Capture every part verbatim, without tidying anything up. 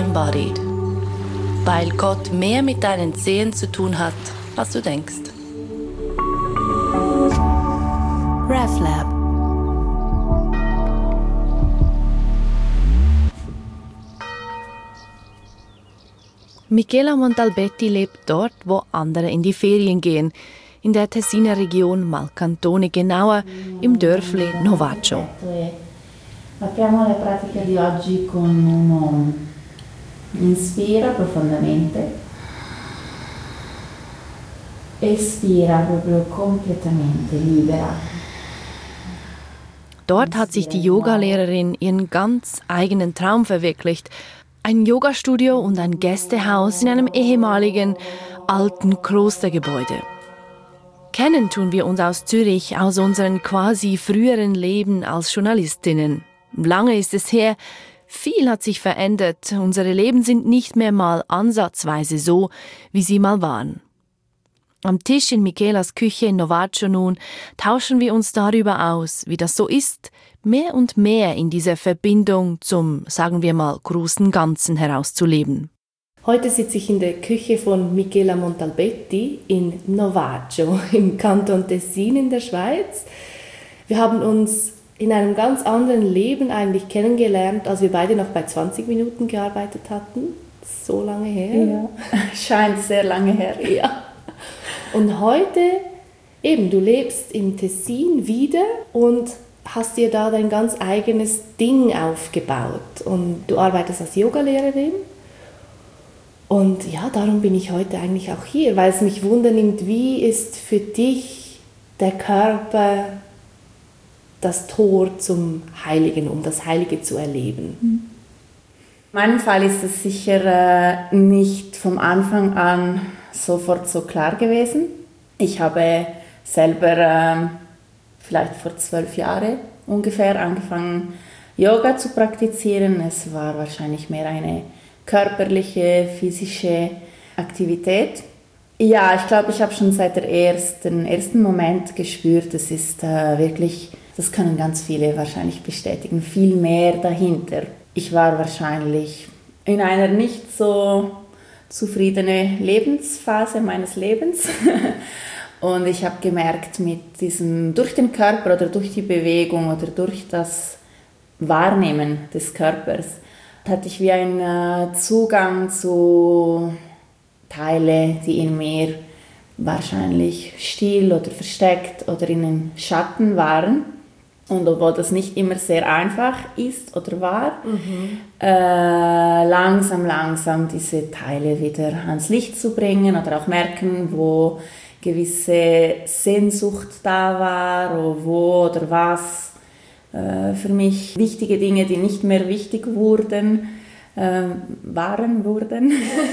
embodied. Weil Gott mehr mit deinen Zehen zu tun hat, als du denkst. RefLab. Michela Montalbetti lebt dort, wo andere in die Ferien gehen, in der Tessiner Region Malcantone, genauer im Dörfli Novaccio. Apriamo la pratica di oggi con uno inspira profondamente, espira proprio completamente libera. Dort hat sich die Yogalehrerin ihren ganz eigenen Traum verwirklicht. Ein Yogastudio und ein Gästehaus in einem ehemaligen, alten Klostergebäude. Kennen tun wir uns aus Zürich, aus unseren quasi früheren Leben als Journalistinnen. Lange ist es her, viel hat sich verändert. Unsere Leben sind nicht mehr mal ansatzweise so, wie sie mal waren. Am Tisch in Michelas Küche in Novaccio nun tauschen wir uns darüber aus, wie das so ist, mehr und mehr in dieser Verbindung zum, sagen wir mal, großen Ganzen herauszuleben. Heute sitze ich in der Küche von Michela Montalbetti in Novaccio im Kanton Tessin in der Schweiz. Wir haben uns in einem ganz anderen Leben eigentlich kennengelernt, als wir beide noch bei zwanzig Minuten gearbeitet hatten. So lange her. Ja, scheint sehr lange her. Ja. Und heute, eben, du lebst im Tessin wieder und hast dir da dein ganz eigenes Ding aufgebaut. Und du arbeitest als Yogalehrerin. Und ja, darum bin ich heute eigentlich auch hier, weil es mich wundernimmt, wie ist für dich der Körper das Tor zum Heiligen, um das Heilige zu erleben? In meinem Fall ist es sicher äh, nicht vom Anfang an sofort so klar gewesen. Ich habe selber äh, vielleicht vor zwölf Jahren ungefähr angefangen, Yoga zu praktizieren. Es war wahrscheinlich mehr eine körperliche, physische Aktivität. Ja, ich glaube, ich habe schon seit der ersten, ersten Moment gespürt, es ist äh, wirklich, das können ganz viele wahrscheinlich bestätigen, viel mehr dahinter. Ich war wahrscheinlich in einer nicht so zufriedene Lebensphase meines Lebens. Und ich habe gemerkt, mit diesem, durch den Körper oder durch die Bewegung oder durch das Wahrnehmen des Körpers hatte ich wie einen Zugang zu Teilen, die in mir wahrscheinlich still oder versteckt oder in den Schatten waren. Und obwohl das nicht immer sehr einfach ist oder war, mhm. äh, langsam, langsam diese Teile wieder ans Licht zu bringen oder auch merken, wo gewisse Sehnsucht da war oder wo oder was äh, für mich wichtige Dinge, die nicht mehr wichtig wurden, äh, waren, wurden.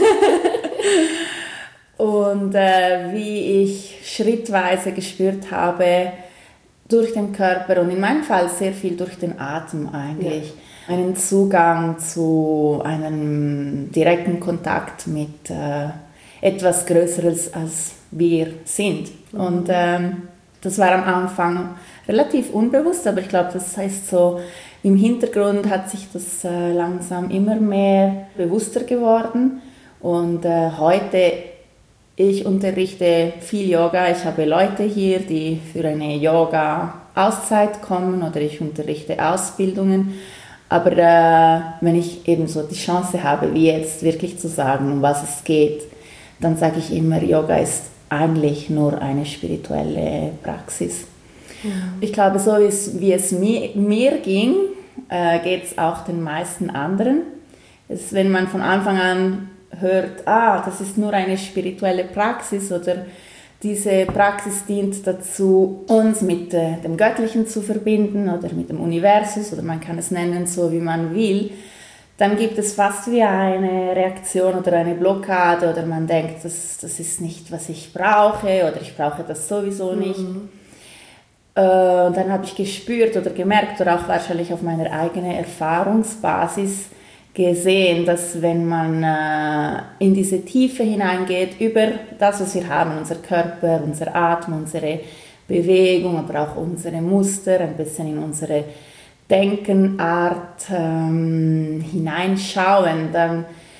Und äh, wie ich schrittweise gespürt habe, durch den Körper und in meinem Fall sehr viel durch den Atem eigentlich, ja. Einen Zugang zu einem direkten Kontakt mit äh, etwas Größeres als wir sind. Mhm. Und ähm, das war am Anfang relativ unbewusst, aber ich glaube, das heißt so, im Hintergrund hat sich das äh, langsam immer mehr bewusster geworden. Und äh, heute, ich unterrichte viel Yoga. Ich habe Leute hier, die für eine Yoga-Auszeit kommen oder ich unterrichte Ausbildungen. Aber äh, wenn ich eben so die Chance habe, wie jetzt wirklich zu sagen, um was es geht, dann sage ich immer, Yoga ist eigentlich nur eine spirituelle Praxis. Ja. Ich glaube, so ist, wie es mir, mir ging, äh, geht es auch den meisten anderen. Es, wenn man von Anfang an hört, ah, das ist nur eine spirituelle Praxis oder diese Praxis dient dazu, uns mit äh, dem Göttlichen zu verbinden oder mit dem Universum oder man kann es nennen, so wie man will, dann gibt es fast wie eine Reaktion oder eine Blockade oder man denkt, das, das ist nicht, was ich brauche oder ich brauche das sowieso nicht. Mhm. Äh, und dann habe ich gespürt oder gemerkt oder auch wahrscheinlich auf meiner eigenen Erfahrungsbasis gesehen, dass wenn man äh, in diese Tiefe hineingeht, über das, was wir haben, unser Körper, unser Atem, unsere Bewegung, aber auch unsere Muster, ein bisschen in unsere Denkenart ähm, hineinschauen, dann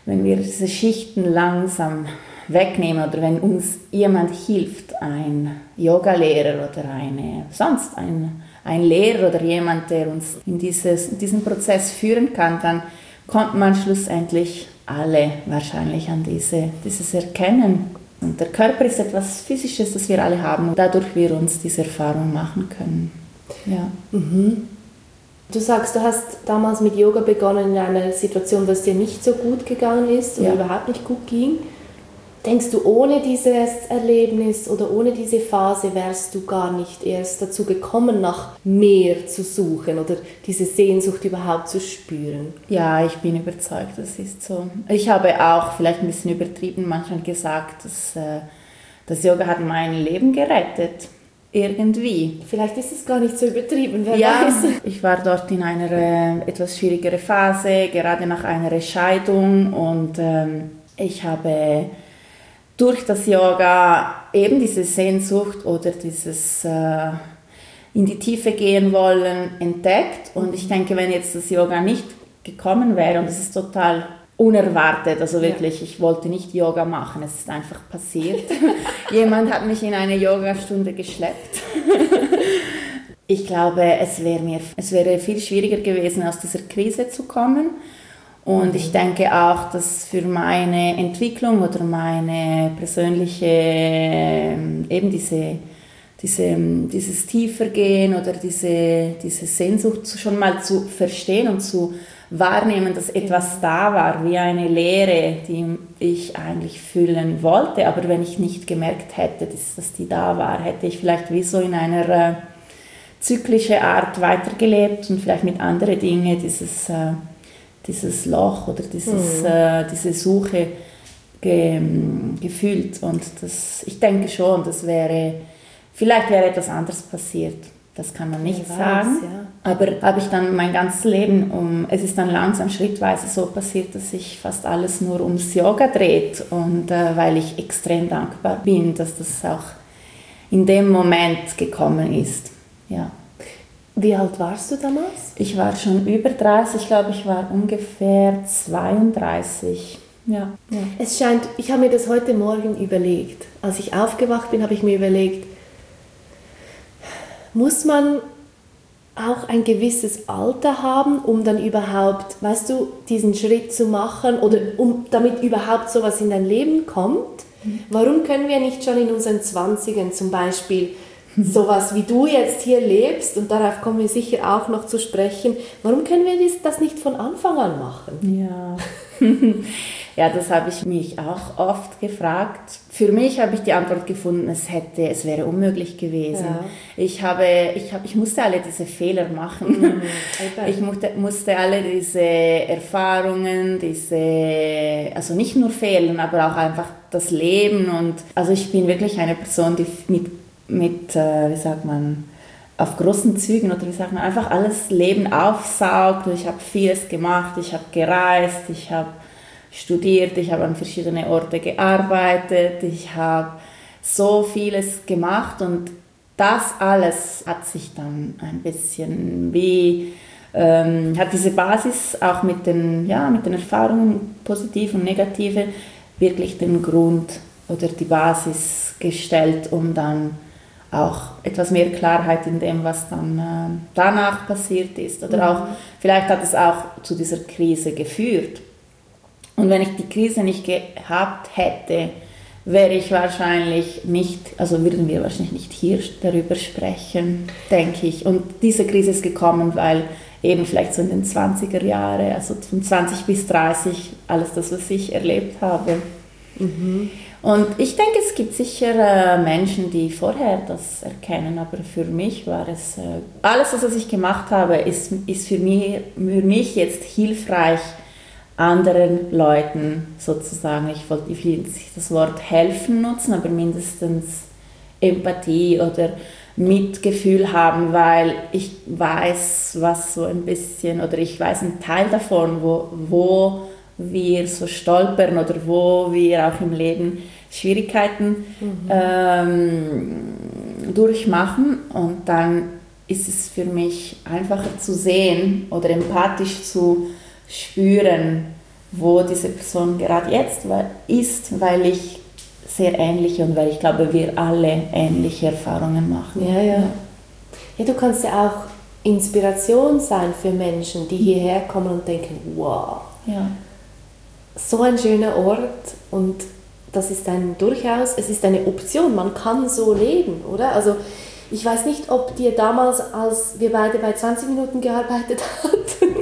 wenn wir diese Schichten langsam wegnehmen oder wenn uns jemand hilft, ein Yogalehrer oder eine, sonst ein, ein Lehrer oder jemand, der uns in dieses, in diesen Prozess führen kann, dann kommt man schlussendlich alle wahrscheinlich an diese, dieses Erkennen. Und der Körper ist etwas Physisches, das wir alle haben und dadurch wir uns diese Erfahrung machen können. Ja. Mhm. Du sagst, du hast damals mit Yoga begonnen in einer Situation, wo es dir nicht so gut gegangen ist oder ja. überhaupt nicht gut ging. Denkst du, ohne dieses Erlebnis oder ohne diese Phase wärst du gar nicht erst dazu gekommen, nach mehr zu suchen oder diese Sehnsucht überhaupt zu spüren? Ja, ich bin überzeugt, das ist so. Ich habe auch vielleicht ein bisschen übertrieben manchmal gesagt, dass äh, das Yoga hat mein Leben gerettet. Irgendwie. Vielleicht ist es gar nicht so übertrieben, wer ja, weiß. Ich war dort in einer äh, etwas schwierigeren Phase, gerade nach einer Scheidung und ähm, ich habe durch das Yoga eben diese Sehnsucht oder dieses äh, in die Tiefe gehen wollen entdeckt. Und ich denke, wenn jetzt das Yoga nicht gekommen wäre, und es ist total unerwartet, also wirklich, ja. Ich wollte nicht Yoga machen, es ist einfach passiert. Jemand hat mich in eine Yogastunde geschleppt. Ich glaube, es wäre mir, es wäre viel schwieriger gewesen, aus dieser Krise zu kommen. Und ich denke auch, dass für meine Entwicklung oder meine persönliche, eben diese, diese, dieses Tiefergehen oder diese, diese Sehnsucht schon mal zu verstehen und zu wahrnehmen, dass etwas da war, wie eine Leere, die ich eigentlich fühlen wollte. Aber wenn ich nicht gemerkt hätte, dass, dass die da war, hätte ich vielleicht wie so in einer äh, zyklischen Art weitergelebt und vielleicht mit anderen Dingen dieses... Äh, dieses Loch oder dieses, mhm. äh, diese Suche ge, gefühlt. Und das, ich denke schon, das wäre, vielleicht wäre etwas anderes passiert. Das kann man nicht weiß, sagen. Ja. Aber habe ich dann mein ganzes Leben, um, es ist dann langsam schrittweise so passiert, dass sich fast alles nur ums Yoga dreht. Und äh, weil ich extrem dankbar bin, dass das auch in dem Moment gekommen ist. Ja. Wie alt warst du damals? Ich war schon über dreißig, ich glaube, ich war ungefähr zweiunddreißig. Ja. Ja. Es scheint, ich habe mir das heute Morgen überlegt. Als ich aufgewacht bin, habe ich mir überlegt, muss man auch ein gewisses Alter haben, um dann überhaupt, weißt du, diesen Schritt zu machen oder um, damit überhaupt sowas in dein Leben kommt? Mhm. Warum können wir nicht schon in unseren Zwanzigern zum Beispiel sowas wie du jetzt hier lebst, und darauf kommen wir sicher auch noch zu sprechen, warum können wir das nicht von Anfang an machen? Ja, ja, das habe ich mich auch oft gefragt. Für mich habe ich die Antwort gefunden, es hätte, es wäre unmöglich gewesen. Ja. Ich habe, ich habe, ich musste alle diese Fehler machen. Mhm, okay. Ich musste, musste alle diese Erfahrungen, diese, also nicht nur Fehler, aber auch einfach das Leben. Und also ich bin wirklich eine Person, die mit mit, äh, wie sagt man, auf großen Zügen oder wie sagt man, einfach alles Leben aufsaugt. Ich habe vieles gemacht, ich habe gereist, ich habe studiert, ich habe an verschiedene Orte gearbeitet, ich habe so vieles gemacht und das alles hat sich dann ein bisschen wie, ähm, hat diese Basis auch mit den, ja, mit den Erfahrungen, positiv und negative, wirklich den Grund oder die Basis gestellt, um dann auch etwas mehr Klarheit in dem, was dann äh, danach passiert ist. Oder mhm. auch, vielleicht hat es auch zu dieser Krise geführt. Und wenn ich die Krise nicht gehabt hätte, wäre ich wahrscheinlich nicht, also würden wir wahrscheinlich nicht hier darüber sprechen, denke ich. Und diese Krise ist gekommen, weil eben vielleicht so in den zwanziger Jahren, also von zwanzig bis dreißig, alles das, was ich erlebt habe. Mhm. Und ich denke, es gibt sicher äh, Menschen, die vorher das erkennen, aber für mich war es, äh, alles, was ich gemacht habe, ist, ist für, mich, für mich jetzt hilfreich, anderen Leuten sozusagen, ich wollte ich will nicht das Wort helfen nutzen, aber mindestens Empathie oder Mitgefühl haben, weil ich weiß, was so ein bisschen, oder ich weiß einen Teil davon, wo, wo wir so stolpern oder wo wir auch im Leben Schwierigkeiten mhm. ähm, durchmachen, und dann ist es für mich einfacher zu sehen oder empathisch zu spüren, wo diese Person gerade jetzt ist, weil ich sehr ähnliche und weil ich glaube, wir alle ähnliche Erfahrungen machen. Ja, ja. Ja, du kannst ja auch Inspiration sein für Menschen, die hierher kommen und denken, wow, Ja. so ein schöner Ort und das ist ein durchaus, es ist eine Option, man kann so leben, oder? Also ich weiß nicht, ob dir damals, als wir beide bei zwanzig Minuten gearbeitet hatten,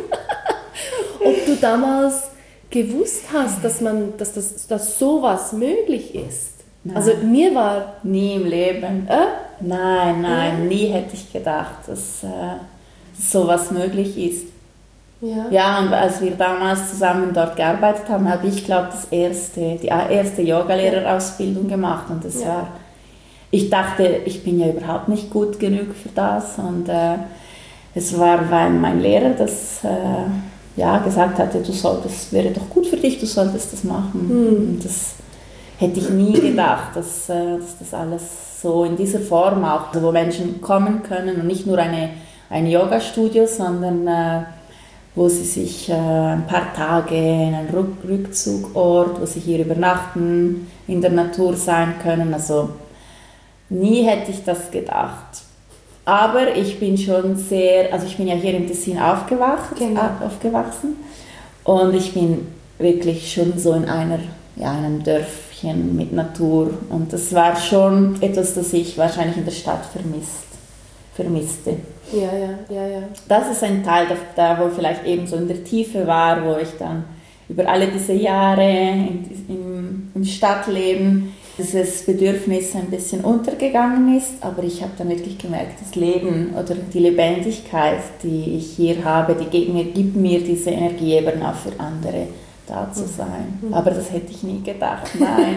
ob du damals gewusst hast, dass, man, dass, das, dass sowas möglich ist. Nein. Also mir war... Nie im Leben. Äh? Nein, nein, Ja. nie hätte ich gedacht, dass äh, sowas möglich ist. Ja. Ja, und als wir damals zusammen dort gearbeitet haben, habe ich, glaube ich, das erste, die erste Yogalehrerausbildung gemacht. Und das Ja. war, ich dachte, ich bin ja überhaupt nicht gut genug für das. Und äh, es war, weil mein Lehrer das äh, ja, gesagt hatte, du solltest, wäre doch gut für dich, du solltest das machen. Mhm. Und das hätte ich nie gedacht, dass, äh, dass das alles so in dieser Form auch, wo Menschen kommen können und nicht nur eine, ein Yoga-Studio, sondern äh, wo sie sich äh, ein paar Tage in einen Rück- Rückzugort, wo sie hier übernachten, in der Natur sein können. Also nie hätte ich das gedacht. Aber ich bin schon sehr, also ich bin ja hier im Tessin aufgewacht, Genau. äh, aufgewachsen und ich bin wirklich schon so in einer, ja, einem Dörfchen mit Natur und das war schon etwas, das ich wahrscheinlich in der Stadt vermisst, vermisste. Ja, ja, ja, ja. Das ist ein Teil, da, da wo vielleicht eben so in der Tiefe war, wo ich dann über alle diese Jahre in, im, im Stadtleben dieses Bedürfnis ein bisschen untergegangen ist, aber ich habe dann wirklich gemerkt, das Leben oder die Lebendigkeit, die ich hier habe, die gibt mir, gibt mir diese Energie eben auch für andere da zu sein. Mhm. Aber das hätte ich nie gedacht, nein.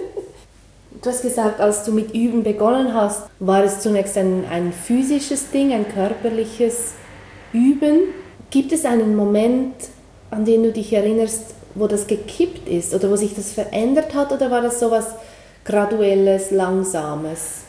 Du hast gesagt, als du mit Üben begonnen hast, war es zunächst ein, ein physisches Ding, ein körperliches Üben. Gibt es einen Moment, an den du dich erinnerst, wo das gekippt ist oder wo sich das verändert hat, oder war das so etwas Graduelles, Langsames?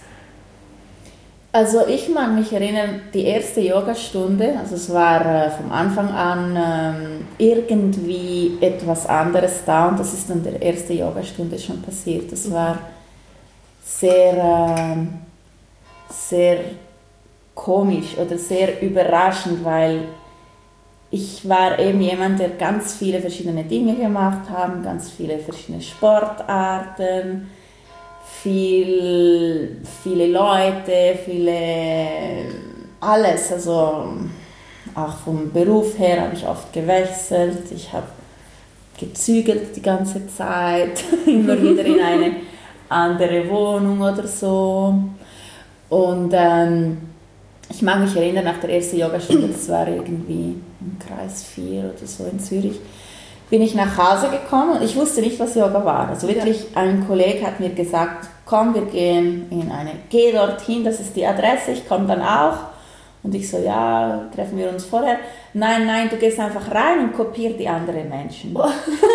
Also ich mag mich erinnern, die erste Yogastunde, also es war äh, vom Anfang an ähm, irgendwie etwas anderes da und das ist dann der erste Yogastunde schon passiert. Das war sehr, äh, sehr komisch oder sehr überraschend, weil ich war eben jemand, der ganz viele verschiedene Dinge gemacht hat, ganz viele verschiedene Sportarten, viel, viele Leute, viele, alles, also auch vom Beruf her habe ich oft gewechselt, ich habe gezügelt die ganze Zeit, immer wieder in eine andere Wohnung oder so und ähm, ich mag mich erinnern, nach der ersten Yogastunde, das war irgendwie im Kreis vier oder so in Zürich, bin ich nach Hause gekommen und ich wusste nicht, was Yoga war. Also wirklich, ein Kollege hat mir gesagt, komm, wir gehen in eine, geh dorthin, das ist die Adresse, ich komme dann auch. Und ich so, ja, treffen wir uns vorher. Nein, nein, du gehst einfach rein und kopier die anderen Menschen. Wow!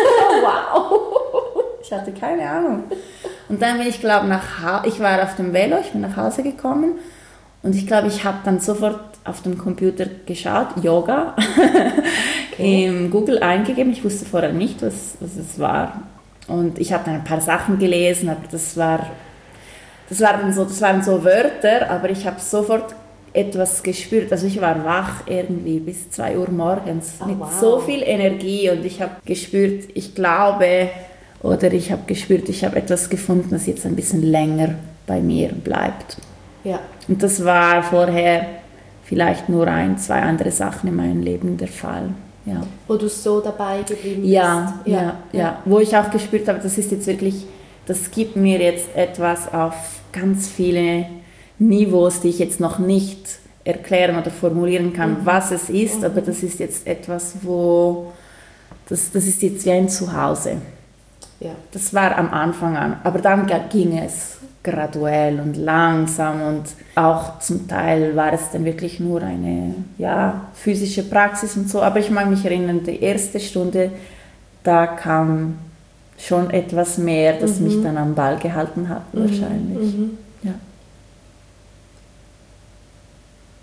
Ich hatte keine Ahnung. Und dann bin ich, glaube nach Hause, ich war auf dem Velo, ich bin nach Hause gekommen und ich glaube, ich habe dann sofort auf dem Computer geschaut, Yoga, okay. Im Google eingegeben. Ich wusste vorher nicht, was, was es war. Und ich habe dann ein paar Sachen gelesen, aber das war, das waren so, das waren so Wörter, aber ich habe sofort etwas gespürt. Also ich war wach irgendwie bis zwei Uhr morgens oh, mit wow. so viel Energie und ich habe gespürt, ich glaube, oder ich habe gespürt, ich habe etwas gefunden, das jetzt ein bisschen länger bei mir bleibt. Ja. Und das war vorher vielleicht nur ein, zwei andere Sachen in meinem Leben der Fall. Ja. Wo du so dabei geblieben bist. Ja, ja, ja, ja. Wo ich auch gespürt habe, das ist jetzt wirklich, das gibt mir jetzt etwas auf ganz viele Niveaus, die ich jetzt noch nicht erklären oder formulieren kann, mhm. was es ist, mhm. aber das ist jetzt etwas, wo, das, das ist jetzt wie ein Zuhause. Ja. Das war am Anfang an, aber dann ging es graduell und langsam und auch zum Teil war es dann wirklich nur eine ja, physische Praxis und so, aber ich mag mich erinnern, die erste Stunde, da kam schon etwas mehr, das mhm. mich dann am Ball gehalten hat wahrscheinlich. Mhm. Ja.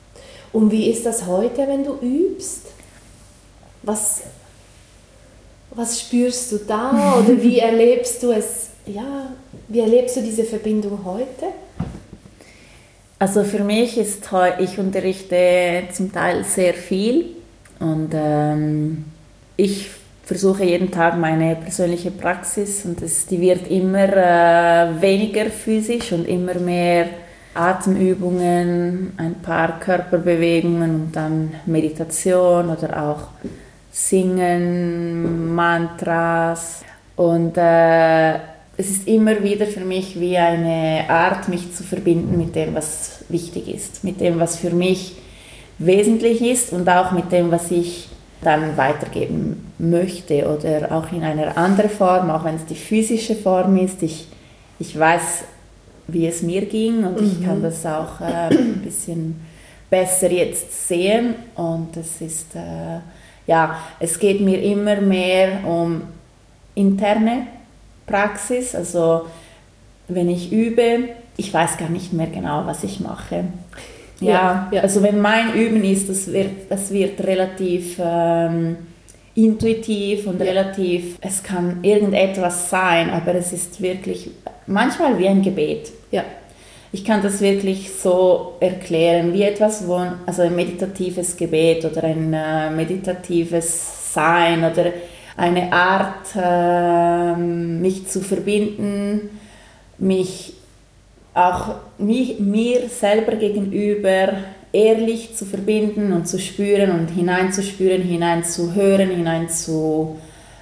Und wie ist das heute, wenn du übst? Was, Was spürst du da oder wie erlebst du es, ja, wie erlebst du diese Verbindung heute? Also für mich ist, ich unterrichte zum Teil sehr viel und ähm, ich versuche jeden Tag meine persönliche Praxis und das, die wird immer äh, weniger physisch und immer mehr Atemübungen, ein paar Körperbewegungen und dann Meditation oder auch Singen, Mantras und äh, es ist immer wieder für mich wie eine Art, mich zu verbinden mit dem, was wichtig ist, mit dem, was für mich wesentlich ist und auch mit dem, was ich dann weitergeben möchte oder auch in einer anderen Form, auch wenn es die physische Form ist. Ich, ich weiß, wie es mir ging und mhm. ich kann das auch äh, ein bisschen besser jetzt sehen und es ist, äh, ja, es geht mir immer mehr um interne Praxis, also wenn ich übe, ich weiß gar nicht mehr genau, was ich mache. Ja, ja. Also wenn mein Üben ist, das wird, das wird relativ ähm, intuitiv und ja. relativ, es kann irgendetwas sein, aber es ist wirklich manchmal wie ein Gebet. Ja. Ich kann das wirklich so erklären, wie etwas, wo, also ein meditatives Gebet oder ein äh, meditatives Sein oder eine Art, äh, mich zu verbinden, mich auch mich, mir selber gegenüber ehrlich zu verbinden und zu spüren und hineinzuspüren, hineinzuhören, hineinzufühlen.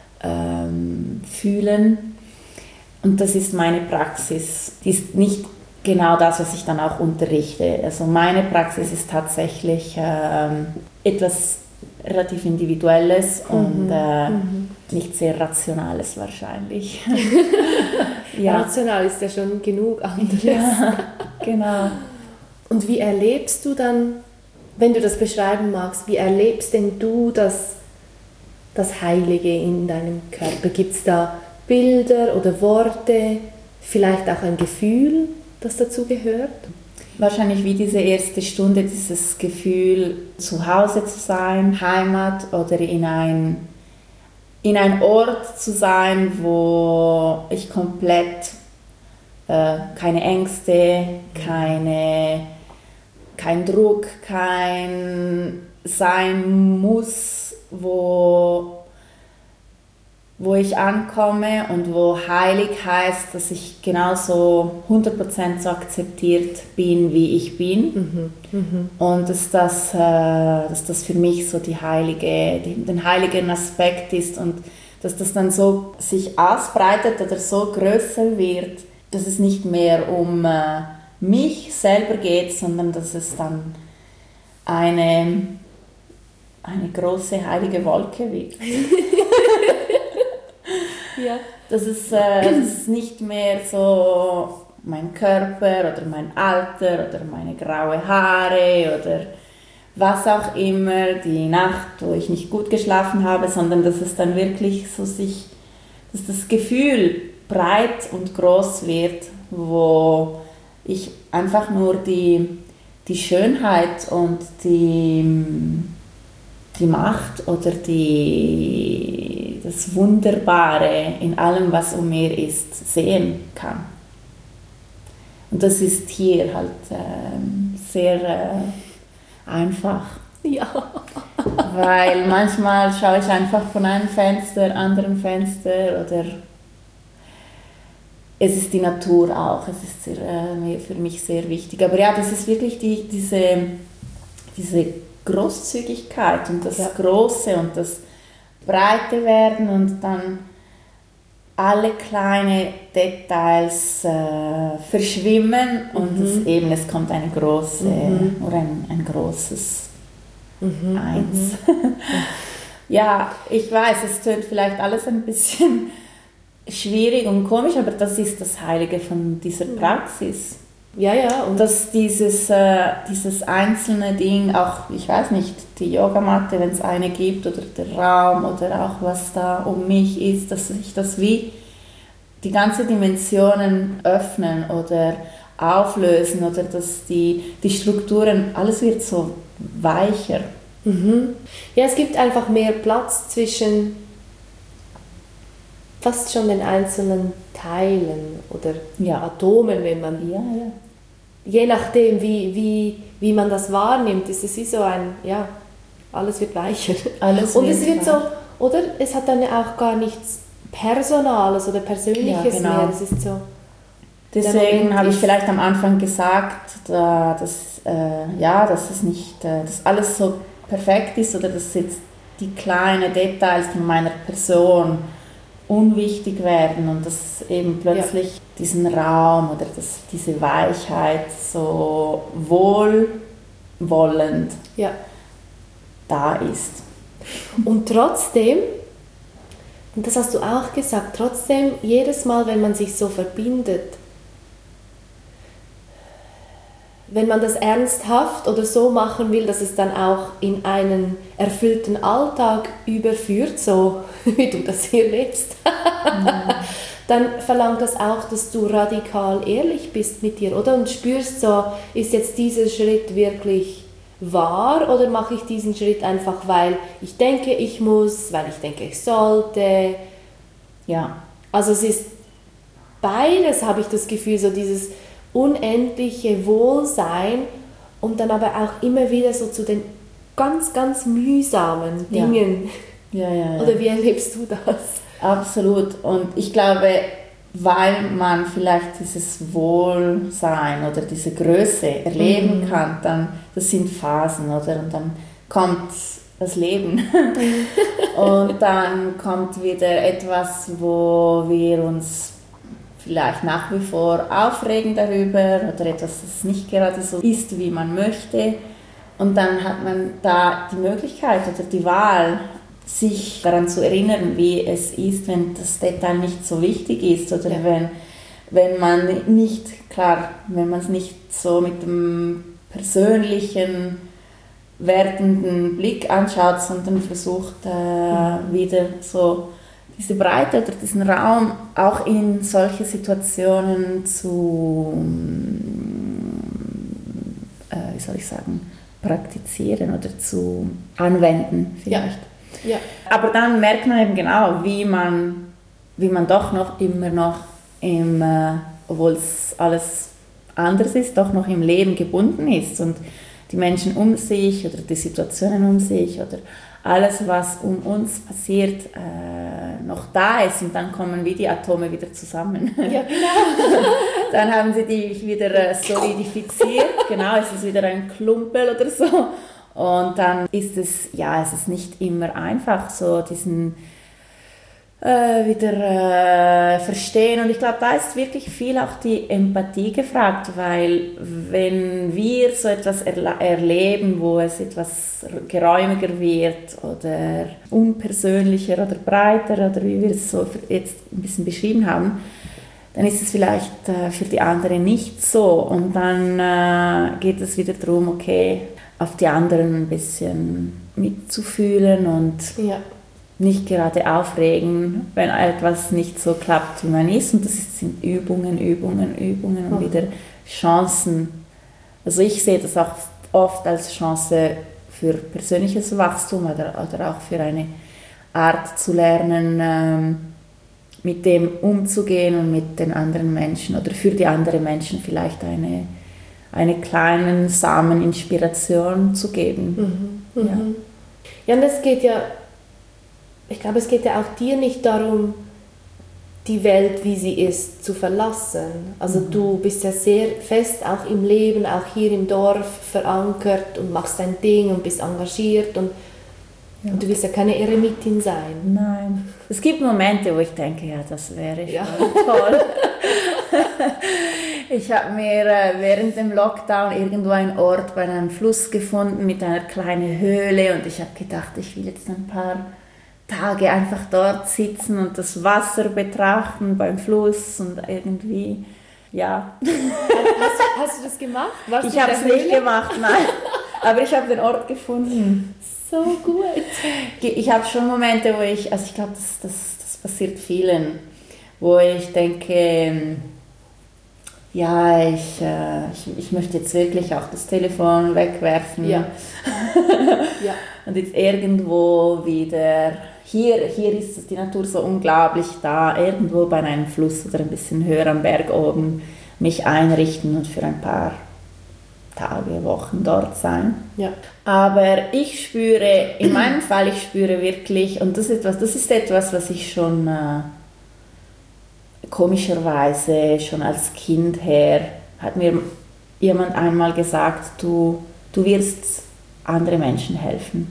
Ähm, und das ist meine Praxis. Die ist nicht genau das, was ich dann auch unterrichte. Also meine Praxis ist tatsächlich ähm, etwas relativ Individuelles und mhm, äh, mhm. nicht sehr Rationales wahrscheinlich. Ja. Rational ist ja schon genug anderes. Ja, genau. Und wie erlebst du dann, wenn du das beschreiben magst, wie erlebst denn du das, das Heilige in deinem Körper? Gibt es da Bilder oder Worte, vielleicht auch ein Gefühl, das dazu gehört? Wahrscheinlich wie diese erste Stunde, dieses Gefühl, zu Hause zu sein, Heimat oder in ein, in ein Ort zu sein, wo ich komplett äh, keine Ängste, keine, kein Druck, kein sein muss, wo wo ich ankomme und wo heilig heißt, dass ich genauso hundert Prozent so akzeptiert bin, wie ich bin. Mhm. Mhm. Und dass das, äh, dass das für mich so die heilige, die, den heiligen Aspekt ist und dass das dann so sich ausbreitet oder so größer wird, dass es nicht mehr um äh, mich selber geht, sondern dass es dann eine, eine große heilige Wolke wird. Ja. Das ist, äh, das ist nicht mehr so mein Körper oder mein Alter oder meine graue Haare oder was auch immer, die Nacht, wo ich nicht gut geschlafen habe, sondern dass es dann wirklich so sich, dass das Gefühl breit und groß wird, wo ich einfach nur die, die Schönheit und die, die Macht oder die, das Wunderbare in allem, was um mir ist, sehen kann. Und das ist hier halt äh, sehr äh, einfach. Ja. Weil manchmal schaue ich einfach von einem Fenster, anderen Fenster oder es ist die Natur auch, es ist sehr, äh, für mich sehr wichtig. Aber ja, das ist wirklich die, diese, diese Großzügigkeit und das ja. Große und das Breite werden und dann alle kleine Details äh, verschwimmen und mhm. es eben, es kommt eine große mhm. oder ein, ein großes mhm. Eins. Mhm. Ja, ich weiß, es tönt vielleicht alles ein bisschen schwierig und komisch, aber das ist das Heilige von dieser Praxis. Ja, ja. Und dass dieses, äh, dieses einzelne Ding, auch, ich weiß nicht, die Yogamatte, wenn es eine gibt, oder der Raum, oder auch was da um mich ist, dass sich das wie die ganze Dimensionen öffnen oder auflösen, oder dass die, die Strukturen, alles wird so weicher. Mhm. Ja, es gibt einfach mehr Platz zwischen fast schon den einzelnen Teilen oder Ja. Atomen, wenn man, Ja, ja. je nachdem, wie, wie, wie man das wahrnimmt, ist es wie so ein, ja, alles wird weicher. Alles Und wird es wird so, weicher. oder? Es hat dann ja auch gar nichts Personales oder Persönliches Ja, genau. mehr. Es ist so. Der Deswegen Moment habe ich ist- vielleicht am Anfang gesagt, da, dass, äh, ja, dass es nicht, äh, dass alles so perfekt ist oder dass jetzt die kleinen Details von meiner Person unwichtig werden und dass eben plötzlich diesen Raum oder dass diese Weichheit so wohlwollend Ja. da ist. Und trotzdem, und das hast du auch gesagt, trotzdem, jedes Mal, wenn man sich so verbindet, wenn man das ernsthaft oder so machen will, dass es dann auch in einen erfüllten Alltag überführt, so wie du das hier lebst, dann verlangt das auch, dass du radikal ehrlich bist mit dir, oder? Und spürst so, ist jetzt dieser Schritt wirklich wahr oder mache ich diesen Schritt einfach, weil ich denke, ich muss, weil ich denke, ich sollte. Ja, Also es ist beides, habe ich das Gefühl, so dieses unendliche Wohlsein und dann aber auch immer wieder so zu den ganz, ganz mühsamen Ja. Dingen. ja, ja. ja. Oder wie erlebst du das? Absolut. Und ich glaube, weil man vielleicht dieses Wohlsein oder diese Größe erleben Mhm. kann, dann, das sind Phasen, oder? Und dann kommt das Leben. Und dann kommt wieder etwas, wo wir uns vielleicht nach wie vor aufregen darüber oder etwas, das nicht gerade so ist, wie man möchte. Und dann hat man da die Möglichkeit oder die Wahl, sich daran zu erinnern, wie es ist, wenn das Detail nicht so wichtig ist oder Ja. wenn, wenn man nicht, klar, wenn man es nicht so mit dem persönlichen, wertenden Blick anschaut, sondern versucht äh, Mhm. wieder so diese Breite oder diesen Raum auch in solche Situationen zu, äh, wie soll ich sagen, praktizieren oder zu anwenden vielleicht. Ja. Aber dann merkt man eben genau, wie man, wie man doch noch immer noch, im, äh, obwohl es alles anders ist, doch noch im Leben gebunden ist und die Menschen um sich oder die Situationen um sich oder alles, was um uns passiert, äh, noch da ist und dann kommen wie die Atome wieder zusammen. Ja, genau. Dann haben sie die wieder äh, solidifiziert, genau, es ist wieder ein Klumpel oder so. Und dann ist es, ja, es ist nicht immer einfach, so diesen äh, wieder äh, verstehen. Und ich glaube, da ist wirklich viel auch die Empathie gefragt, weil wenn wir so etwas erla- erleben, wo es etwas geräumiger wird oder unpersönlicher oder breiter oder wie wir es so jetzt ein bisschen beschrieben haben, dann ist es vielleicht äh, für die anderen nicht so. Und dann äh, geht es wieder darum, okay, auf die anderen ein bisschen mitzufühlen und Ja. nicht gerade aufregen, wenn etwas nicht so klappt, wie man ist. Und das sind Übungen, Übungen, Übungen und Mhm. wieder Chancen. Also ich sehe das auch oft als Chance für persönliches Wachstum oder, oder auch für eine Art zu lernen, ähm, mit dem umzugehen und mit den anderen Menschen oder für die anderen Menschen vielleicht eine, eine kleinen Samen Inspiration zu geben. Mhm. Ja. Mhm. Ja, und es geht ja, ich glaube, es geht ja auch dir nicht darum, die Welt, wie sie ist, zu verlassen. Also Mhm. du bist ja sehr fest auch im Leben, auch hier im Dorf verankert und machst dein Ding und bist engagiert und, Ja. und du willst ja keine Eremitin sein. Nein. Es gibt Momente, wo ich denke, ja, das wäre Ja. schon toll. Ich habe mir äh, während dem Lockdown irgendwo einen Ort bei einem Fluss gefunden mit einer kleinen Höhle und ich habe gedacht, ich will jetzt ein paar Tage einfach dort sitzen und das Wasser betrachten beim Fluss und irgendwie, ja. Hast, hast du das gemacht? Warst du Ich in habe der es nicht Höhle? gemacht, nein. Aber ich habe den Ort gefunden. So gut. Ich habe schon Momente, wo ich, also ich glaube, das, das, das passiert vielen, wo ich denke, ja, ich, äh, ich, ich möchte jetzt wirklich auch das Telefon wegwerfen. Ja. Ja. Und jetzt irgendwo wieder, hier, hier ist die Natur so unglaublich da, irgendwo bei einem Fluss oder ein bisschen höher am Berg oben mich einrichten und für ein paar Tage, Wochen dort sein. Ja. Aber ich spüre, in meinem Fall, ich spüre wirklich, und das ist etwas, das ist etwas, was ich schon äh, komischerweise schon als Kind her, hat mir jemand einmal gesagt, du, du wirst andere Menschen helfen.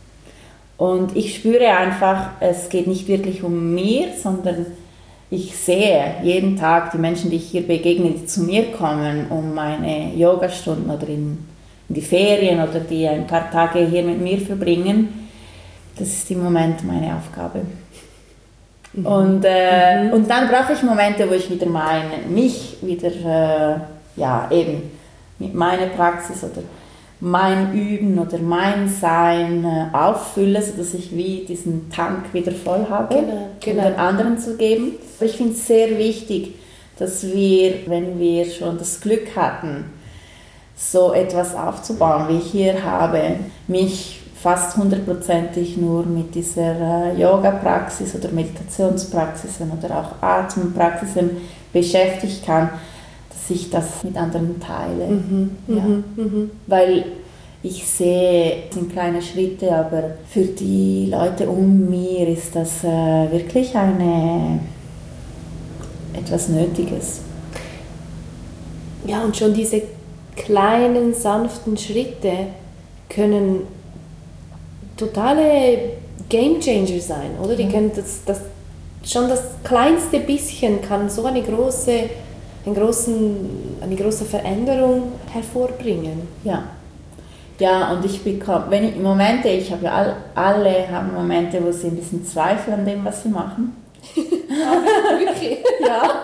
Und ich spüre einfach, es geht nicht wirklich um mir, sondern ich sehe jeden Tag die Menschen, die ich hier begegne, die zu mir kommen, um meine Yogastunden oder in, in die Ferien oder die ein paar Tage hier mit mir verbringen. Das ist im Moment meine Aufgabe. Mhm. Und, äh, mhm. und dann brauche ich Momente, wo ich wieder meine, mich wieder, äh, ja eben, mit meiner Praxis oder mein Üben oder mein Sein äh, auffülle, sodass ich wie diesen Tank wieder voll habe, genau, genau. um den anderen zu geben. Aber ich finde es sehr wichtig, dass wir, wenn wir schon das Glück hatten, so etwas aufzubauen, wie ich hier habe, mich fast hundertprozentig nur mit dieser äh, Yoga-Praxis oder Meditationspraxisen oder auch Atempraxisen beschäftigt kann, dass ich das mit anderen teile. Mhm, ja. mhm, mhm. Weil ich sehe, es sind kleine Schritte, aber für die Leute um mir ist das äh, wirklich eine, etwas Nötiges. Ja, und schon diese kleinen, sanften Schritte können totale Gamechanger sein, oder? Die können das, das, schon das kleinste bisschen kann so eine große, einen großen, eine große Veränderung hervorbringen. Ja. Ja, und ich bekomme, wenn ich Momente, ich habe ja all, alle haben Momente, wo sie ein bisschen zweifeln an dem, was sie machen. Ja, wirklich? Ja.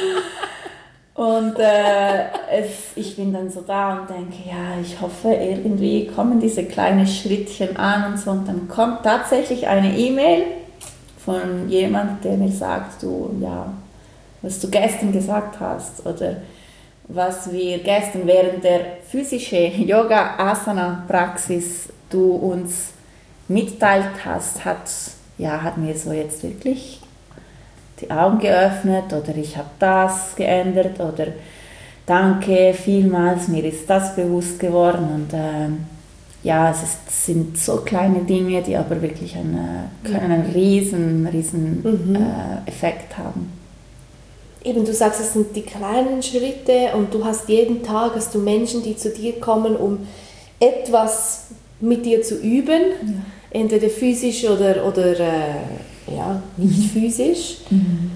Und äh, es, ich bin dann so da und denke, ja, ich hoffe, irgendwie kommen diese kleinen Schrittchen an und so. Und dann kommt tatsächlich eine E-Mail von jemandem, der mir sagt, du, ja, was du gestern gesagt hast oder was wir gestern während der physischen Yoga-Asana-Praxis du uns mitteilt hast, hat, ja, hat mir so jetzt wirklich die Augen geöffnet oder ich habe das geändert oder danke vielmals, mir ist das bewusst geworden und äh, ja, es ist, sind so kleine Dinge, die aber wirklich einen, können einen riesen, riesen mhm. äh, Effekt haben. Eben, du sagst, es sind die kleinen Schritte und du hast jeden Tag hast du Menschen, die zu dir kommen, um etwas mit dir zu üben, ja. entweder physisch oder, oder äh, ja, nicht physisch. Mhm.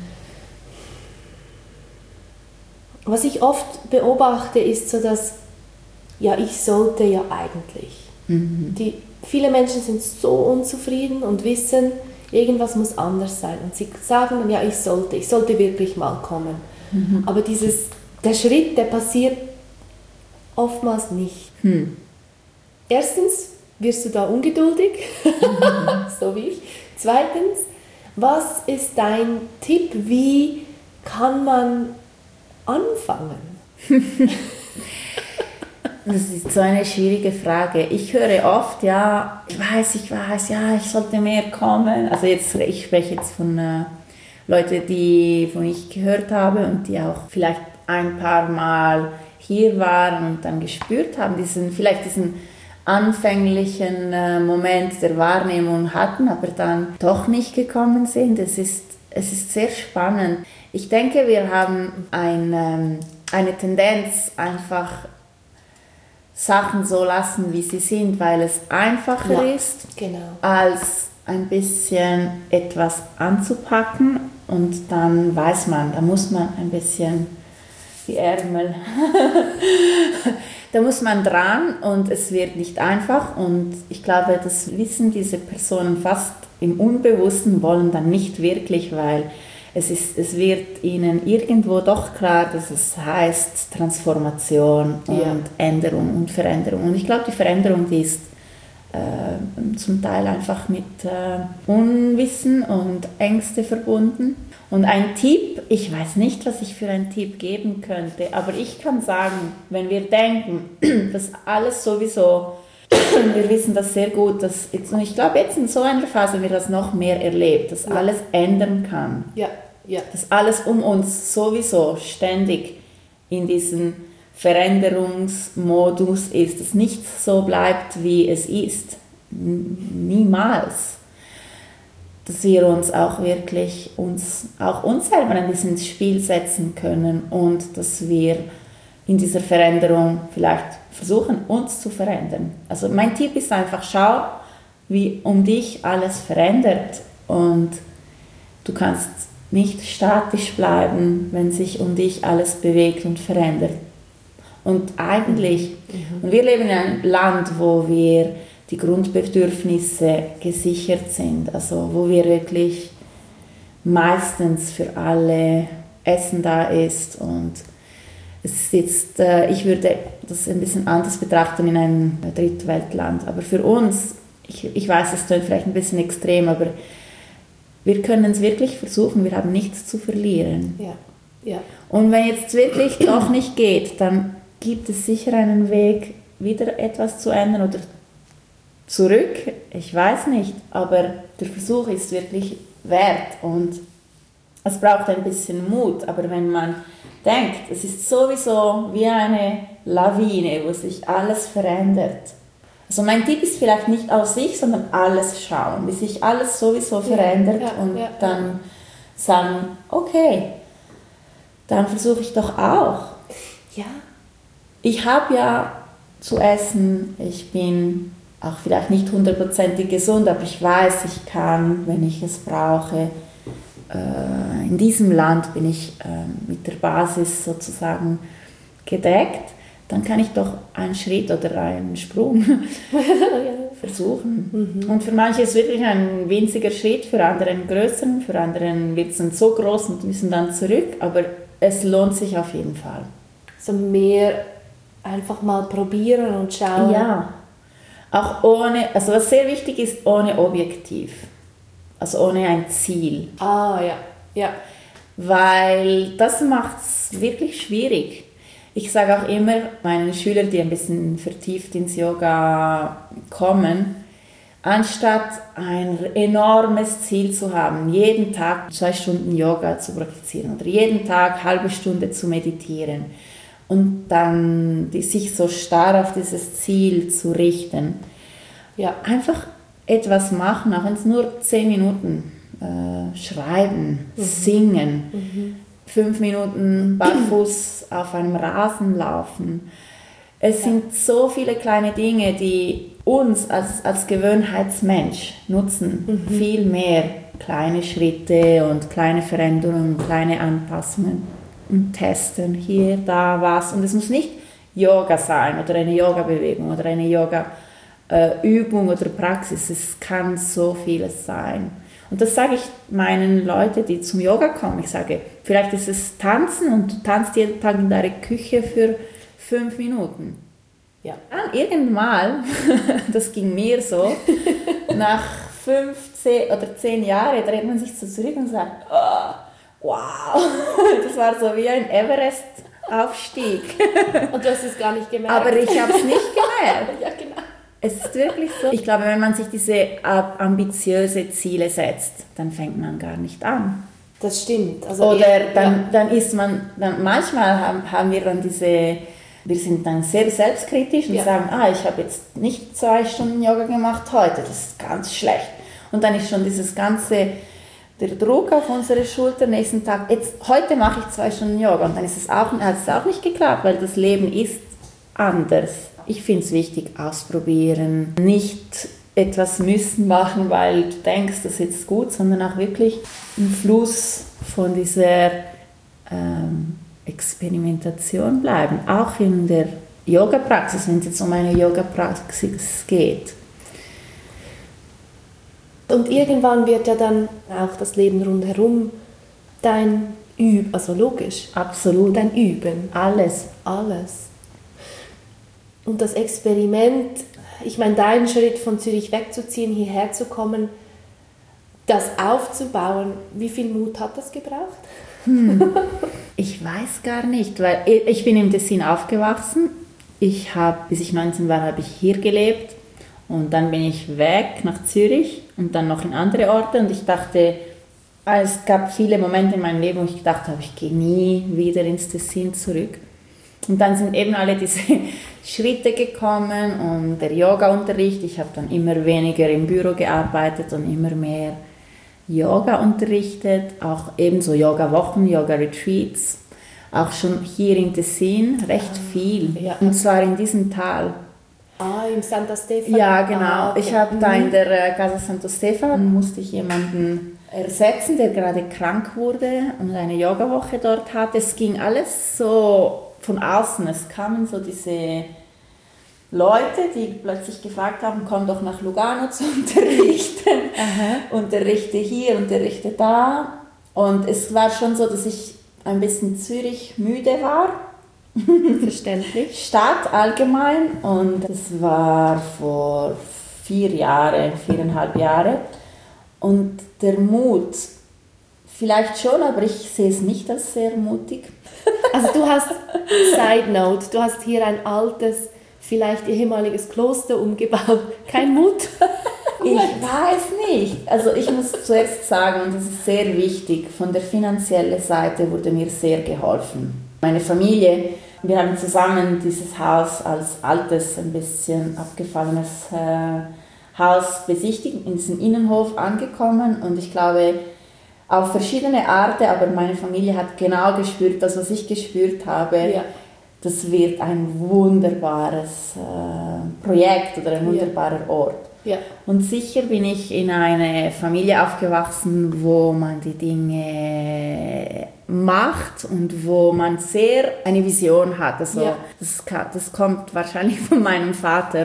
Was ich oft beobachte, ist so, dass ja, ich sollte ja eigentlich. Mhm. Die, viele Menschen sind so unzufrieden und wissen, irgendwas muss anders sein. Und sie sagen dann, ja, ich sollte, ich sollte wirklich mal kommen. Mhm. Aber dieses, der Schritt, der passiert oftmals nicht. Mhm. Erstens wirst du da ungeduldig, mhm. so wie ich. Zweitens, was ist dein Tipp, wie kann man anfangen? Das ist so eine schwierige Frage. Ich höre oft, ja, ich weiß, ich weiß, ja, ich sollte mehr kommen. Also jetzt, ich spreche jetzt von äh, Leuten, die von ich gehört habe und die auch vielleicht ein paar Mal hier waren und dann gespürt haben, diesen, vielleicht diesen anfänglichen äh, Moment der Wahrnehmung hatten, aber dann doch nicht gekommen sind. Es ist, es ist sehr spannend. Ich denke, wir haben ein, ähm, eine Tendenz, einfach Sachen so lassen, wie sie sind, weil es einfacher ja, ist, genau. als ein bisschen etwas anzupacken und dann weiß man, da muss man ein bisschen die Ärmel, da muss man dran und es wird nicht einfach und ich glaube, das wissen diese Personen fast im Unbewussten, wollen dann nicht wirklich, weil Es, ist, es wird ihnen irgendwo doch klar, dass es heißt Transformation und ja. Änderung und Veränderung. Und ich glaube, die Veränderung, die ist äh, zum Teil einfach mit äh, Unwissen und Ängste verbunden. Und ein Tipp, ich weiß nicht, was ich für einen Tipp geben könnte, aber ich kann sagen, wenn wir denken, dass alles sowieso, wir wissen das sehr gut, dass jetzt, und ich glaube jetzt in so einer Phase haben wir das noch mehr erlebt, dass alles ändern kann. Ja, ja. Dass alles um uns sowieso ständig in diesem Veränderungsmodus ist, dass nichts so bleibt, wie es ist. Niemals. Dass wir uns auch wirklich uns, auch uns selber ein bisschen ins Spiel setzen können und dass wir in dieser Veränderung vielleicht versuchen, uns zu verändern. Also mein Tipp ist einfach, schau, wie um dich alles verändert und du kannst nicht statisch bleiben, wenn sich um dich alles bewegt und verändert. Und eigentlich, mhm. und wir leben in einem Land, wo wir die Grundbedürfnisse gesichert sind, also wo wir wirklich meistens für alle Essen da ist und es ist jetzt, äh, ich würde das ein bisschen anders betrachten in einem Drittweltland, aber für uns, ich, ich weiß, es klingt vielleicht ein bisschen extrem, aber wir können es wirklich versuchen, wir haben nichts zu verlieren. Ja. Ja. Und wenn jetzt wirklich doch nicht geht, dann gibt es sicher einen Weg, wieder etwas zu ändern oder zurück, ich weiß nicht, aber der Versuch ist wirklich wert und es braucht ein bisschen Mut, aber wenn man denkt, es ist sowieso wie eine Lawine, wo sich alles verändert. Also mein Tipp ist vielleicht nicht aus sich, sondern alles schauen, wie sich alles sowieso verändert ja, und ja, dann ja. sagen, okay, dann versuche ich doch auch. Ja. Ich habe ja zu essen, ich bin auch vielleicht nicht hundertprozentig gesund, aber ich weiß, ich kann, wenn ich es brauche, äh, in diesem Land bin ich äh, mit der Basis sozusagen gedeckt, dann kann ich doch einen Schritt oder einen Sprung versuchen. Mhm. Und für manche ist es wirklich ein winziger Schritt, für andere einen größeren, für andere wird es dann so groß und müssen dann zurück, aber es lohnt sich auf jeden Fall. So mehr einfach mal probieren und schauen. Ja. Auch ohne, also was sehr wichtig ist, ohne Objektiv. Also ohne ein Ziel. Ah, ja. Ja. Weil das macht es wirklich schwierig. Ich sage auch immer meinen Schülern, die ein bisschen vertieft ins Yoga kommen, anstatt ein enormes Ziel zu haben, jeden Tag zwei Stunden Yoga zu praktizieren oder jeden Tag eine halbe Stunde zu meditieren, und dann die, sich so starr auf dieses Ziel zu richten. Ja, einfach etwas machen, auch wenn es nur zehn Minuten äh, schreiben, mhm. singen, mhm. fünf Minuten barfuß auf einem Rasen laufen. Es ja. sind so viele kleine Dinge, die uns als, als Gewohnheitsmensch nutzen. Mhm. Viel mehr kleine Schritte und kleine Veränderungen, kleine Anpassungen. Und testen, hier, da, was. Und es muss nicht Yoga sein oder eine Yoga-Bewegung oder eine Yoga-Übung oder Praxis. Es kann so vieles sein. Und das sage ich meinen Leuten, die zum Yoga kommen. Ich sage, vielleicht ist es Tanzen und du tanzt jeden Tag in deiner Küche für fünf Minuten. Ja. Dann irgendwann mal, das ging mir so, nach fünfzehn oder zehn Jahren dreht man sich so zurück und sagt, oh, wow, das war so wie ein Everest-Aufstieg. Und du hast es gar nicht gemerkt. Aber ich habe es nicht gemerkt. Ja, genau. Es ist wirklich so. Ich glaube, wenn man sich diese ambitiöse Ziele setzt, dann fängt man gar nicht an. Das stimmt. Also Oder eher, dann, ja. dann ist man, dann manchmal haben, haben wir dann diese, wir sind dann sehr selbstkritisch und ja. sagen, ah, ich habe jetzt nicht zwei Stunden Yoga gemacht heute, das ist ganz schlecht. Und dann ist schon dieses ganze der Druck auf unsere Schulter, nächsten Tag, jetzt, heute mache ich zwei Stunden Yoga und dann ist es auch, hat es auch nicht geklappt, weil das Leben ist anders. Ich finde es wichtig, ausprobieren, nicht etwas müssen machen, weil du denkst, das ist jetzt gut, sondern auch wirklich im Fluss von dieser ähm, Experimentation bleiben, auch in der Yoga-Praxis, wenn es jetzt um eine Yoga-Praxis geht. Und irgendwann wird ja dann auch das Leben rundherum dein Üben, also logisch. Absolut. Dein Üben. Alles. Alles. Und das Experiment ich meine, dein Schritt von Zürich wegzuziehen, hierher zu kommen, das aufzubauen, wie viel Mut hat das gebraucht? Hm. Ich weiß gar nicht, weil ich bin im Tessin aufgewachsen. Ich habe, bis ich neunzehn war, habe ich hier gelebt und dann bin ich weg nach Zürich und dann noch in andere Orte und ich dachte, es gab viele Momente in meinem Leben, wo ich gedacht habe, ich gehe nie wieder ins Tessin zurück. Und dann sind eben alle diese Schritte gekommen und der Yoga-Unterricht. Ich habe dann immer weniger im Büro gearbeitet und immer mehr Yoga unterrichtet, auch ebenso Yoga-Wochen, Yoga-Retreats, auch schon hier in Tessin recht viel, ja. Und zwar in diesem Tal. Ah, im Santa Stefano? Ja, genau. Ah, okay. Ich habe da in der äh, Casa Santo Stefano, musste ich jemanden ersetzen, der gerade krank wurde und eine Yoga-Woche dort hatte. Es ging alles so von außen, es kamen so diese Leute, die plötzlich gefragt haben, komm doch nach Lugano zu unterrichten. Aha. Unterrichte hier, unterrichte da. Und es war schon so, dass ich ein bisschen Zürich müde war. Verständlich. Stadt allgemein. Und das war vor vier Jahren, viereinhalb Jahre. Und der Mut, vielleicht schon, aber ich sehe es nicht als sehr mutig. Also du hast, Side Note, du hast hier ein altes, vielleicht ehemaliges Kloster umgebaut. Kein Mut? Ich weiß nicht. Also ich muss zuerst sagen, und das ist sehr wichtig, von der finanziellen Seite wurde mir sehr geholfen. Meine Familie, wir haben zusammen dieses Haus als altes, ein bisschen abgefallenes äh, Haus besichtigt, in diesem Innenhof angekommen und ich glaube, auf verschiedene Arten, aber meine Familie hat genau gespürt, das, was ich gespürt habe. Ja. Das wird ein wunderbares äh, Projekt oder ein wunderbarer Ort. Ja. Und sicher bin ich in einer Familie aufgewachsen, wo man die Dinge macht und wo man sehr eine Vision hat. Also ja. das, das kommt wahrscheinlich von meinem Vater,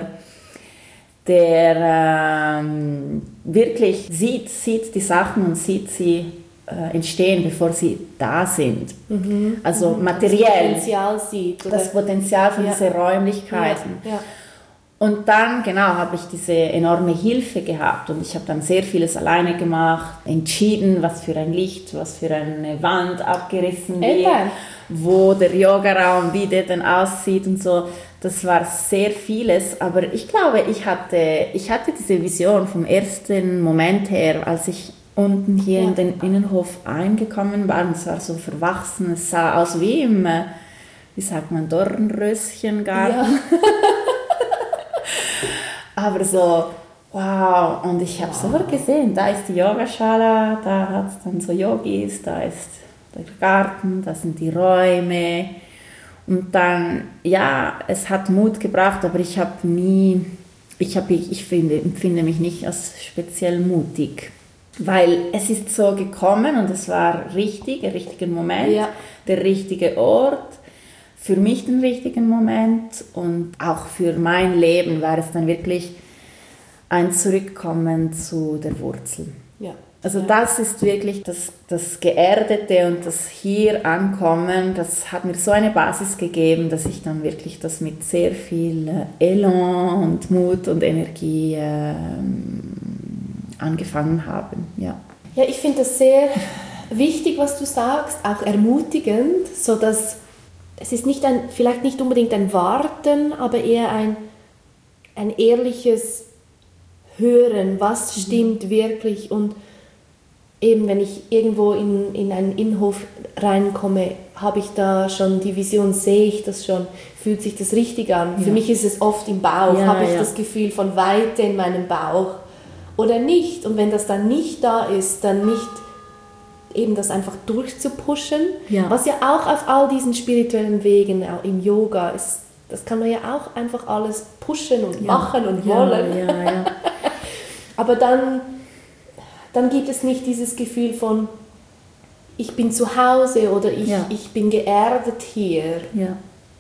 der ähm, wirklich sieht, sieht die Sachen und sieht sie äh, entstehen, bevor sie da sind. Mhm. Also mhm. materiell. Das Potenzial sieht. Oder? Das Potenzial von ja. diesen Räumlichkeiten. Ja. Ja. Und dann, genau, habe ich diese enorme Hilfe gehabt und ich habe dann sehr vieles alleine gemacht, entschieden, was für ein Licht, was für eine Wand abgerissen wird, Eben. wo der Yogaraum, wie der dann aussieht und so. Das war sehr vieles, aber ich glaube, ich hatte, ich hatte diese Vision vom ersten Moment her, als ich unten hier ja. in den Innenhof eingekommen war. Und es war so verwachsen, es sah aus wie im, wie sagt man, Dornröschengarten. Ja. Aber so, wow, und ich habe wow. sofort gesehen, da ist die Yogaschala, da hat es dann so Yogis, da ist der Garten, da sind die Räume. Und dann, ja, es hat Mut gebracht, aber ich habe nie, ich, hab, ich, ich finde, empfinde mich nicht als speziell mutig. Weil es ist so gekommen und es war richtig, der richtige Moment, ja. der richtige Ort. Für mich den richtigen Moment und auch für mein Leben war es dann wirklich ein Zurückkommen zu der Wurzel. Ja. Also ja. das ist wirklich das, das Geerdete und das hier Ankommen, das hat mir so eine Basis gegeben, dass ich dann wirklich das mit sehr viel Elan und Mut und Energie äh, angefangen habe. Ja, ja, ich finde das sehr wichtig, was du sagst, auch ermutigend, sodass es ist nicht ein, vielleicht nicht unbedingt ein Warten, aber eher ein, ein ehrliches Hören, was mhm. stimmt wirklich. Und eben, wenn ich irgendwo in, in einen Innenhof reinkomme, habe ich da schon die Vision, sehe ich das schon, fühlt sich das richtig an. Ja. Für mich ist es oft im Bauch, ja, habe ich ja. das Gefühl von Weite in meinem Bauch oder nicht. Und wenn das dann nicht da ist, dann nicht eben das einfach durchzupushen, ja. was ja auch auf all diesen spirituellen Wegen, auch im Yoga, ist, das kann man ja auch einfach alles pushen und ja. machen und ja, wollen. Ja, ja. Aber dann, dann gibt es nicht dieses Gefühl von, ich bin zu Hause oder ich, ja. ich bin geerdet hier. Ja.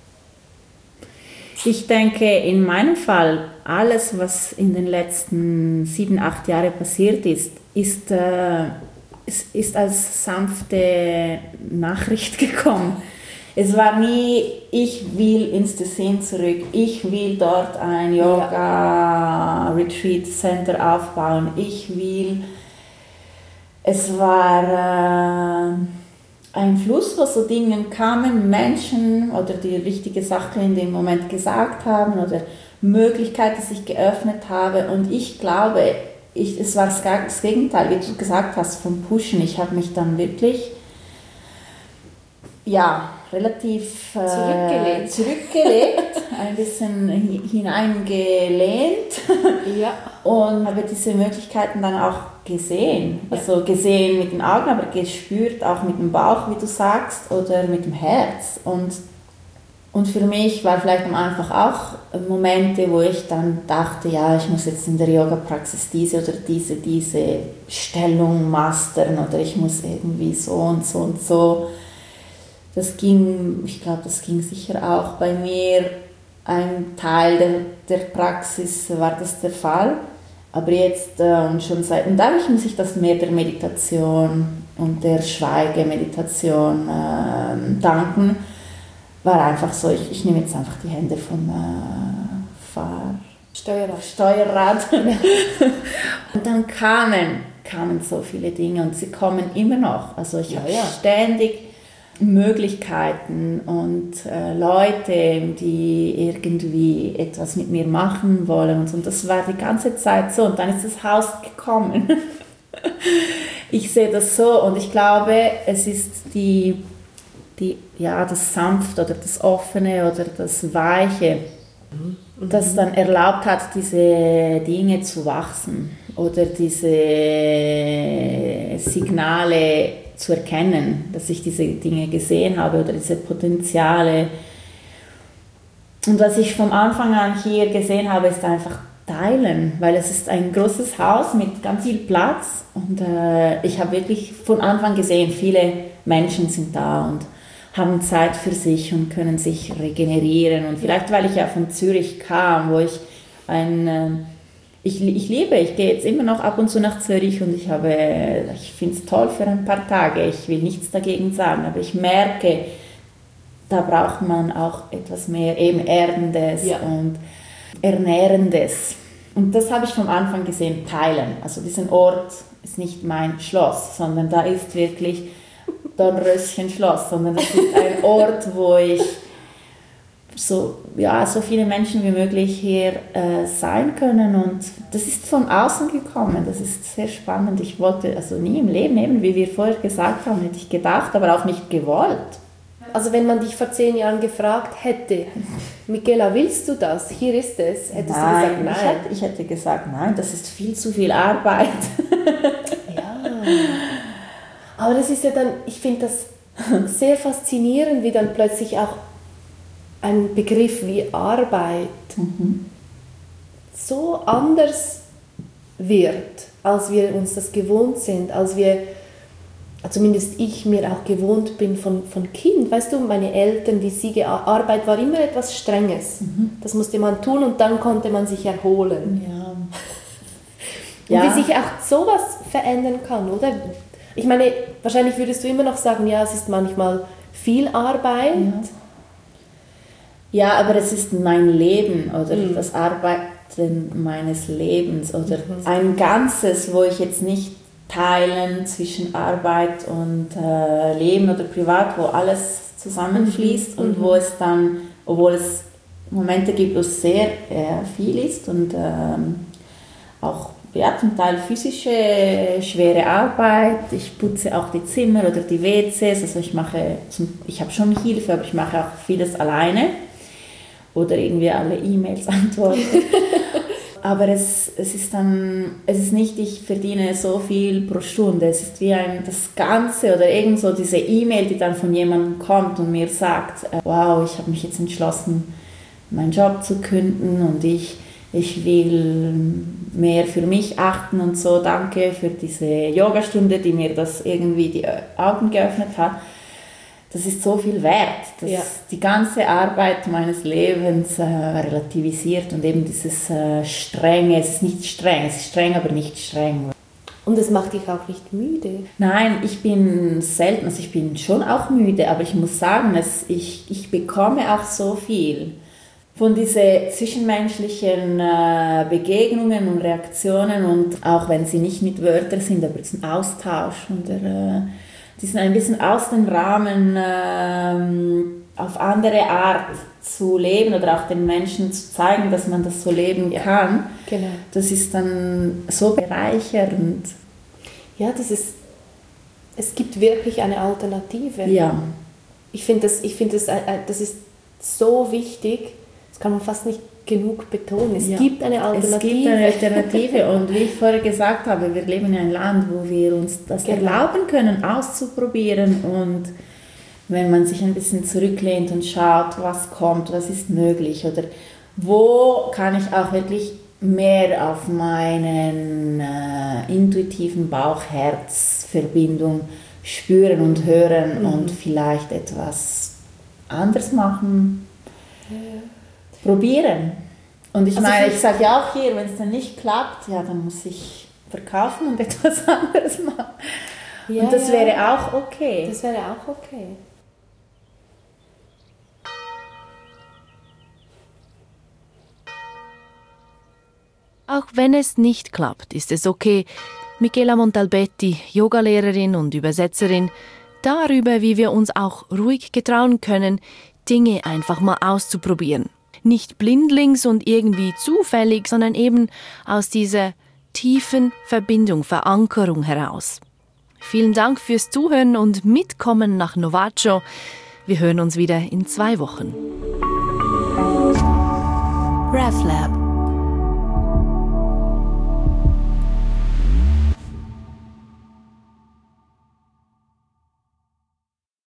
Ich denke, in meinem Fall, alles, was in den letzten sieben, acht Jahren passiert ist, ist... Äh, Es ist als sanfte Nachricht gekommen. Es war nie, ich will ins Tessin zurück, ich will dort ein Yoga-Retreat-Center aufbauen, ich will... Es war äh, ein Fluss, wo so Dinge kamen, Menschen oder die richtige Sache in dem Moment gesagt haben oder Möglichkeiten sich geöffnet habe. Und ich glaube, ich, es war das Gegenteil, wie du gesagt hast, vom Pushen. Ich habe mich dann wirklich ja, relativ äh, zurückgelegt. zurückgelegt, ein bisschen hineingelehnt ja. und habe diese Möglichkeiten dann auch gesehen. Ja. Also gesehen mit den Augen, aber gespürt auch mit dem Bauch, wie du sagst, oder mit dem Herz. Und, und für mich war vielleicht am Anfang auch Momente, wo ich dann dachte, ja, ich muss jetzt in der Yoga-Praxis diese oder diese, diese Stellung mastern oder ich muss irgendwie so und so und so. Das ging, ich glaube, das ging sicher auch bei mir, ein Teil der, der Praxis war das der Fall. Aber jetzt äh, und schon seit, und dadurch muss ich das mehr der Meditation und der Schweigemeditation äh, danken, war einfach so, ich, ich nehme jetzt einfach die Hände vom äh, Fahr Steuerrad. Steuerrad. Und dann kamen, kamen so viele Dinge und sie kommen immer noch. Also ich ja, habe ja. ständig Möglichkeiten und äh, Leute, die irgendwie etwas mit mir machen wollen und so. Und das war die ganze Zeit so. Und dann ist das Haus gekommen. Ich sehe das so und ich glaube, es ist die, die, ja, das Sanfte oder das Offene oder das Weiche, mhm. das dann erlaubt hat, diese Dinge zu wachsen oder diese Signale zu erkennen, dass ich diese Dinge gesehen habe oder diese Potenziale. Und was ich vom Anfang an hier gesehen habe, ist einfach teilen, weil es ist ein großes Haus mit ganz viel Platz und äh, ich habe wirklich von Anfang gesehen, viele Menschen sind da und haben Zeit für sich und können sich regenerieren und vielleicht, weil ich ja von Zürich kam, wo ich ein äh, Ich, ich liebe, ich gehe jetzt immer noch ab und zu nach Zürich und ich habe, ich finde es toll für ein paar Tage, ich will nichts dagegen sagen, aber ich merke, da braucht man auch etwas mehr eben Erdendes ja. und Ernährendes. Und das habe ich vom Anfang gesehen, teilen. Also diesen Ort ist nicht mein Schloss, sondern da ist wirklich Dornröschen-Schloss, sondern das ist ein Ort, wo ich so, ja, so viele Menschen wie möglich hier äh, sein können und das ist von außen gekommen, das ist sehr spannend. Ich wollte also nie im Leben, eben wie wir vorher gesagt haben, hätte ich gedacht, aber auch nicht gewollt. Also wenn man dich vor zehn Jahren gefragt hätte, Michaela, willst du das? Hier ist es. Hättest nein, du gesagt, nein? Ich hätte, ich hätte gesagt, nein, das ist viel zu viel Arbeit. Ja, aber das ist ja dann, ich finde das sehr faszinierend, wie dann plötzlich auch ein Begriff wie Arbeit mhm. so anders wird, als wir uns das gewohnt sind, als wir, zumindest ich mir auch gewohnt bin von, von Kind. Weißt du, meine Eltern, wie sie, Arbeit war immer etwas Strenges. Mhm. Das musste man tun und dann konnte man sich erholen. Ja. Und ja. wie sich auch sowas verändern kann, oder? Ich meine, wahrscheinlich würdest du immer noch sagen, ja, es ist manchmal viel Arbeit. Ja. Ja, aber es ist mein Leben oder mhm. das Arbeiten meines Lebens oder mhm. ein Ganzes, wo ich jetzt nicht teilen zwischen Arbeit und äh, Leben oder Privat, wo alles zusammenfließt mhm. und wo es dann, obwohl es Momente gibt, wo es sehr äh, viel ist und ähm, auch ja, zum Teil physische, schwere Arbeit. Ich putze auch die Zimmer oder die W Cs, also ich mache, ich habe schon Hilfe, aber ich mache auch vieles alleine. Oder irgendwie alle E-Mails antworten. Aber es, es ist dann, es ist nicht, ich verdiene so viel pro Stunde. Es ist wie ein, das Ganze oder irgend so diese E-Mail, die dann von jemandem kommt und mir sagt, äh, wow, ich habe mich jetzt entschlossen, meinen Job zu künden und ich, ich will mehr für mich achten und so. Danke für diese Yogastunde, die mir das irgendwie die Augen geöffnet hat. Das ist so viel wert, dass ja. die ganze Arbeit meines Lebens äh, relativisiert und eben dieses äh, Strenge, es ist nicht streng, es ist streng, aber nicht streng. Und es macht dich auch nicht müde? Nein, ich bin selten, also ich bin schon auch müde, aber ich muss sagen, dass ich, ich bekomme auch so viel von diesen zwischenmenschlichen äh, Begegnungen und Reaktionen und auch wenn sie nicht mit Wörtern sind, aber es ist ein Austausch und der, äh, die sind ein bisschen aus dem Rahmen äh, auf andere Art zu leben oder auch den Menschen zu zeigen, dass man das so leben ja, kann. Genau. Das ist dann so bereichernd. Ja, das ist, es gibt wirklich eine Alternative. Ja. Ich finde, das, ich find das, das ist so wichtig, das kann man fast nicht genug betonen. Es ja. gibt eine Alternative. Es gibt eine Alternative und wie ich vorher gesagt habe, wir leben in einem Land, wo wir uns das genau. erlauben können, auszuprobieren und wenn man sich ein bisschen zurücklehnt und schaut, was kommt, was ist möglich oder wo kann ich auch wirklich mehr auf meinen äh, intuitiven Bauch-Herz-Verbindung spüren und hören mhm. und vielleicht etwas anders machen, ja. probieren. Und ich also meine, ich sage ja auch hier, wenn es dann nicht klappt, ja, dann muss ich verkaufen und etwas anderes machen. Ja, und das ja. wäre auch okay. Das wäre auch okay. Auch wenn es nicht klappt, ist es okay. Michela Montalbetti, Yogalehrerin und Übersetzerin, darüber, wie wir uns auch ruhig getrauen können, Dinge einfach mal auszuprobieren. Nicht blindlings und irgendwie zufällig, sondern eben aus dieser tiefen Verbindung, Verankerung heraus. Vielen Dank fürs Zuhören und Mitkommen nach Novacho. Wir hören uns wieder in zwei Wochen. RefLab